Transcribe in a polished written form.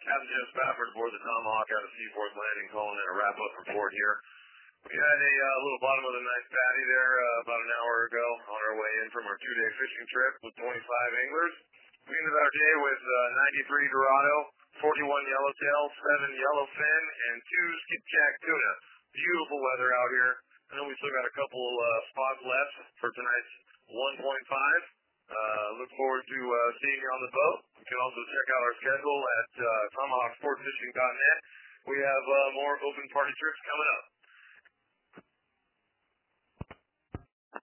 Captain Jeff Spafford aboard the Tomahawk out of Seaforth Landing, calling in a wrap-up report here. We had a little bottom of the ninth patty there about an hour ago on our way in from our 2-day fishing trip with 25 anglers. We ended our day with 93 Dorado, 41 Yellowtail, 7 Yellowfin, and 2 skipjack tuna. Beautiful weather out here. I know we still got a couple spots left for tonight's 1.5. Look forward to seeing you on the boat. You can also check out our schedule at tomahawksportfishing.net. We have more open party trips coming up.